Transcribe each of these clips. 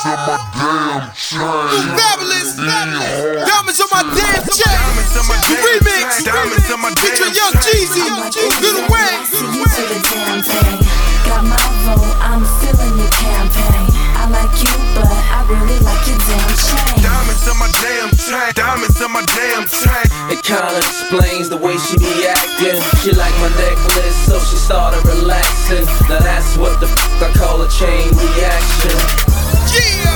in my damn chain. Fabulous. Diamonds on my damn chain. Diamonds on my The damn remix. chain. Diamonds on my Featuring damn Young Jeezy, Lil Wayne. See you to the damn thing. Got my vote, I'm feeling your campaign. I like you, but I really like your damn chain. Diamonds on my damn chain. Diamonds on my damn chain. It kinda explains the way she be acting. She like my necklace, so she started relaxing. Now that's what the f I call a chain reaction. Yeah.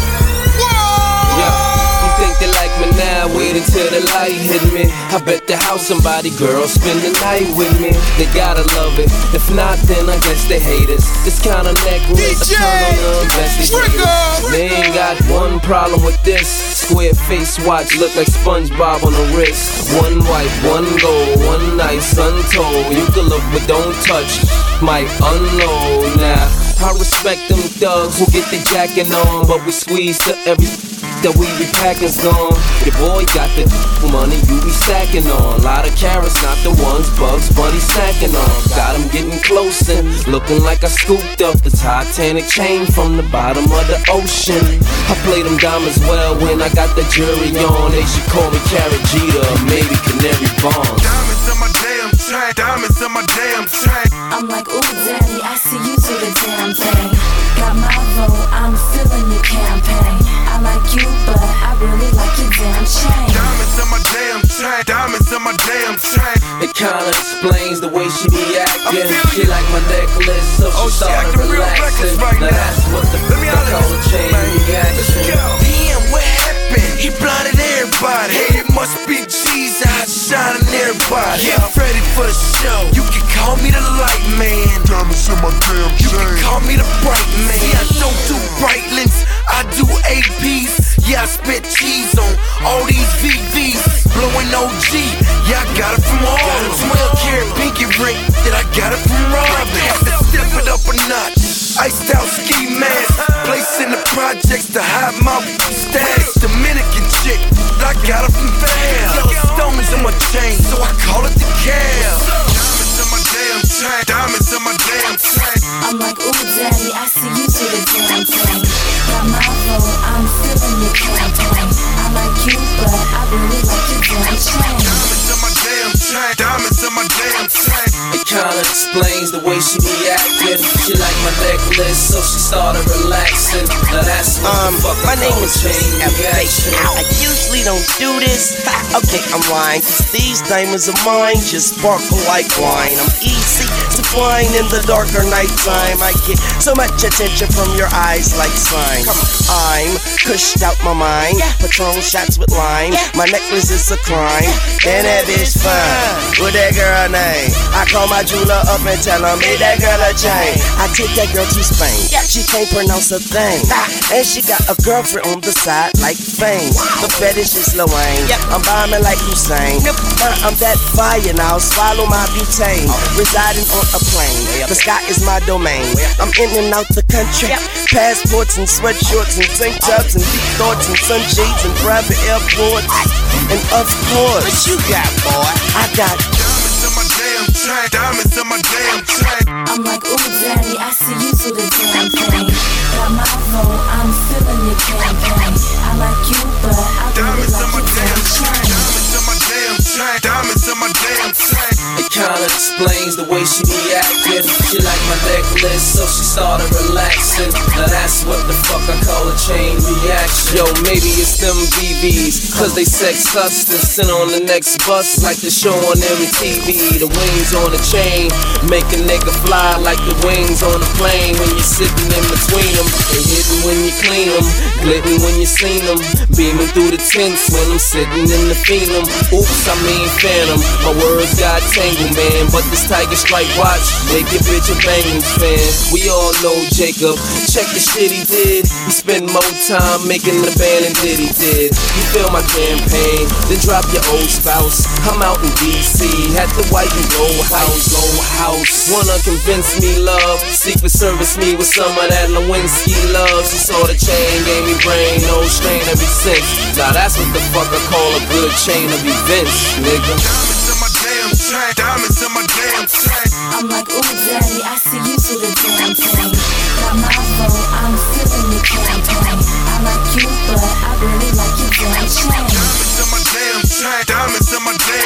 Whoa. Yeah. You think they like me now? Wait until the light hit me. I bet the house somebody, girl, spend the night with me. They gotta love it. If not, then I guess they hate us. This kind of necklace, DJ I turn on the investigators. Trigger. They ain't got one problem with this. Square face watch look like SpongeBob on the wrist. One white, one gold, one nice, untold. You can look but don't touch. Might unload now. I respect them thugs who get their jacking on, but we squeeze to every that we be packing's gone. Your boy got the money you be stacking on. Lot of carrots, not the ones Bugs Bunny snacking on. Got him getting close and looking like I scooped up the Titanic chain from the bottom of the ocean. I play them diamonds well when I got the jury on. They should call me Carrot Jeter or maybe Canary Bonds. Diamonds on my damn chain. Diamonds on my damn chain. I'm like, ooh, daddy, I see you to the damn thing. Got my vote, I'm feeling your campaign. I like you, but I really like your damn chain. Diamonds on my damn chain. Diamonds on my damn chain. It kinda explains the way she be acting. She like my necklace, so she started real reckless relaxing. right Now now. that's what the Let me f I holler call a at you, chain man. reaction. Damn, what happened? He blinded everybody. Hey, it must be Jesus outshining everybody. Get ready for the show. You can call me the light man. Diamonds in my damn You can chain. call me the bright man. Yeah, I don't do Breitlands, I do APs. Yeah, I spit cheese on all these VVs. Blowing OG, yeah, I got it from Harlem. 12-karat pinky ring, that I got it from Robin. Had to step it up a notch. Iced out ski mask, place in the projects to hide my status. Dominican chick, I got it from Val. Yellow stones in my chain, so I call it the Cal. Diamonds in my damn chain. Diamonds in my damn chain. I'm like, ooh, daddy, I see you to the damn thing. Got my vote, I'm feeling your campaign. I like you, but I really like your damn chain. Diamonds in my damn chain. Diamonds in my damn chain. It kinda explains the way she be acting. She like my necklace, so she started relaxing. Now that's what the fuck My I name call is a chain Elevation. reaction. I usually don't do this. Okay, I'm lying, cause these diamonds of mine just sparkle like wine. I'm easy to find in the darker nighttime. I get so much attention from your eyes like slime. I'm cushed out my mind. Patron shots with lime. My necklace is a crime. And that bitch fine. What that girl name? I call my jeweler up and tell him, make that girl a chain. I take that girl to Spain. She can't pronounce a thing. And she got a girlfriend on the side like Fame. The fetish is Lil Wayne. I'm bombing like Hussein. I'm that fire now. Swallow my butane. Residing on a plane. The sky is my domain. I'm in and out the country. Passports and sweatshorts and tank tops and deep thoughts and sunshades and private airports. And of course, what you got, boy? I got Diamonds in my damn chain. Diamonds in my damn chain. I'm like, ooh, daddy, I see you to the damn thing. Got my vote, I'm feeling your campaign. I like you, but I really Diamonds in like my your damn damn chain. chain. Diamonds in my damn chain. Diamonds in my damn chain. It kinda explains the way she be acting. She like my necklace, so she started relaxing. Now that's what the fuck I call a chain reaction. Yo, maybe it's them BBs, cause they sex us and sit on the next bus like the show on MTV. The wings on the chain make a nigga fly like the wings on a plane. When you're sitting in between them, they hitting when you clean them, glitting when you seen them, beaming through the tints when I'm sitting in the phenom. Oops, I mean phantom. My words got tangled, man, but this Tiger Strike watch make your bitch a Bengals fan. We all know Jacob, check the shit he did. He spent more time making the band than did he did. You feel my campaign, then drop your old spouse. I'm out in DC, at the White and Gold House. Wanna convince me love, Secret Service me with some of that Lewinsky love. She saw the chain, gave me brain, no strain ever since. Now that's what the fuck I call a good chain of events, nigga. Diamonds in my damn chain. Diamonds in my damn chain. I'm like, ooh, daddy, I see you to the damn thing. Got my vote, I'm feeling your campaign.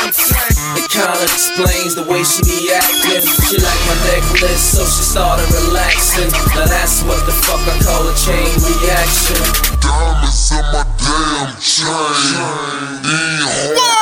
damn chain. It kinda explains the way she be acting. She like my necklace, so she started relaxing. Now that's what the fuck I call a chain reaction. Diamonds in my damn chain.